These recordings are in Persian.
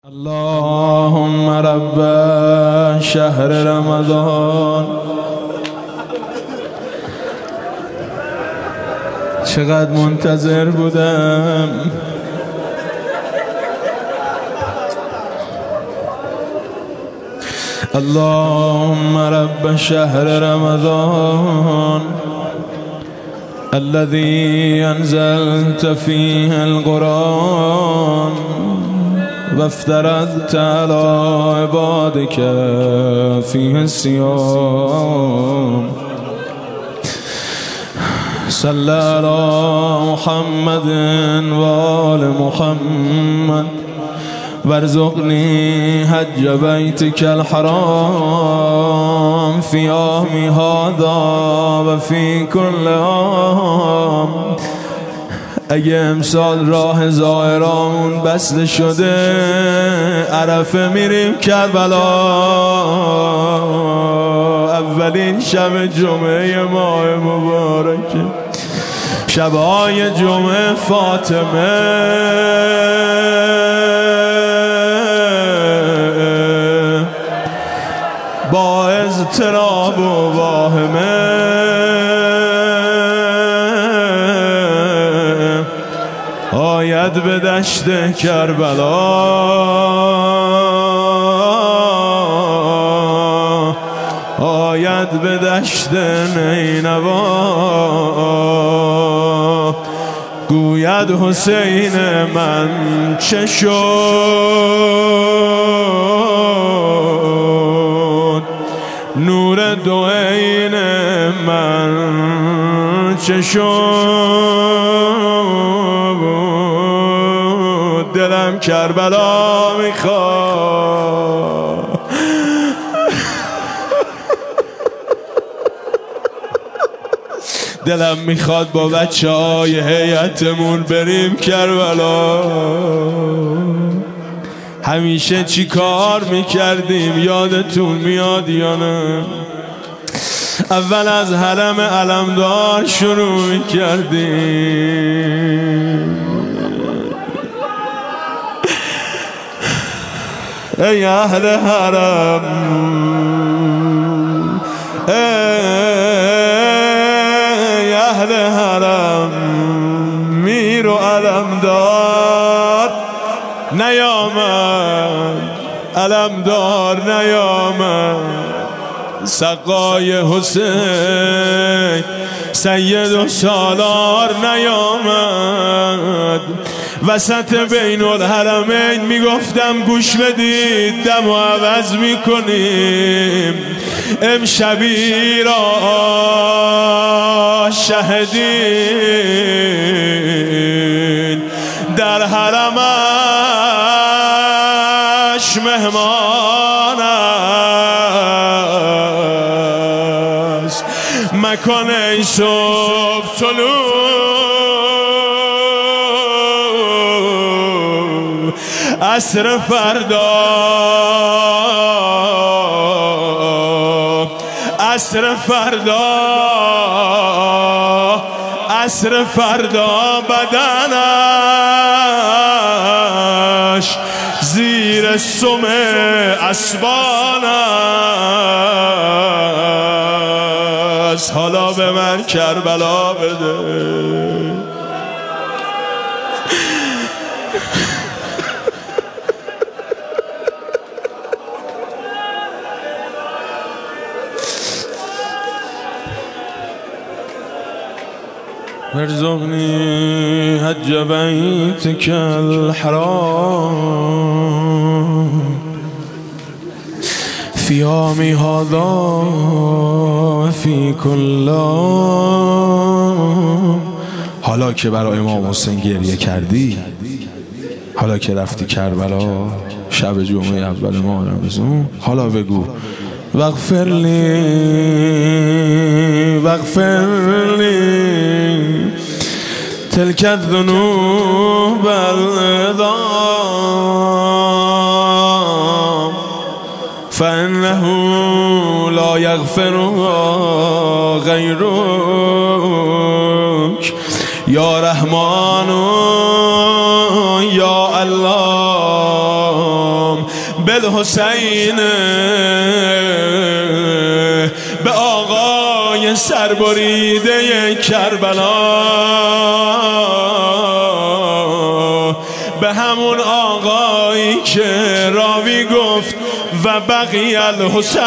اللهم رب شهر رمضان. چقدر منتظر بودم. اللهم رب شهر رمضان الذي أنزلت فيه القرآن وافترضت على عبادك فيه الصيام. صلى على محمد وآل محمد وارزقني حج بيتك الحرام في عامي هذا وفي كل عام. اگه امسال راه زائرامون بسته شده، عرفه میریم کربلا. اولین شب جمعه ماه مبارکه، شبهای جمعه فاطمه. با اضطراب و واهمه آید به دشت کربلا. آید به دشت نینوا. گوید حسین من چه شد، نور دو عین من چه شد. دلم کربلا میخواد. دلم میخواد با بچه های هیئتمون بریم کربلا. همیشه چی کار میکردیم یادتون میاد یا نه؟ اول از حرم علمدار شروع میکردیم. ای اهل حرم، ای اهل حرم، میر و علمدار نیامد، علمدار نیامد. سقای حسین سید و سالار نیامد. وسط بین الحرمین میگفتم گوش بدید، دم و عوض میکنیم. امشبی را شهدین، در حرمش مهمان است. مکن ای صبح طلوع عصر فردا، عصر فردا، عصر فردا. بدنش زیر سم اسبان است. حالا به من کربلا بده. وارزقني حج بيتك الحرام في عامي هذا في كل عام. حالا که برای امام حسین گریه کردی، حالا که رفتی کربلا شب جمعه اول ماه رمضان، حالا بگو واغفر لی واغفر لی تلك الذنوب العظام فإنه لا يغفرها غيرك یا رحمان یا الله. بالحسین، به آقای سربریده کربلا، به همون آقایی که راوی گفت و بقی الحسین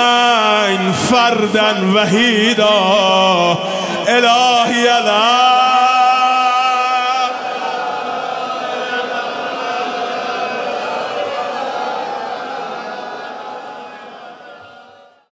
فردن وحیدا. الهی الهی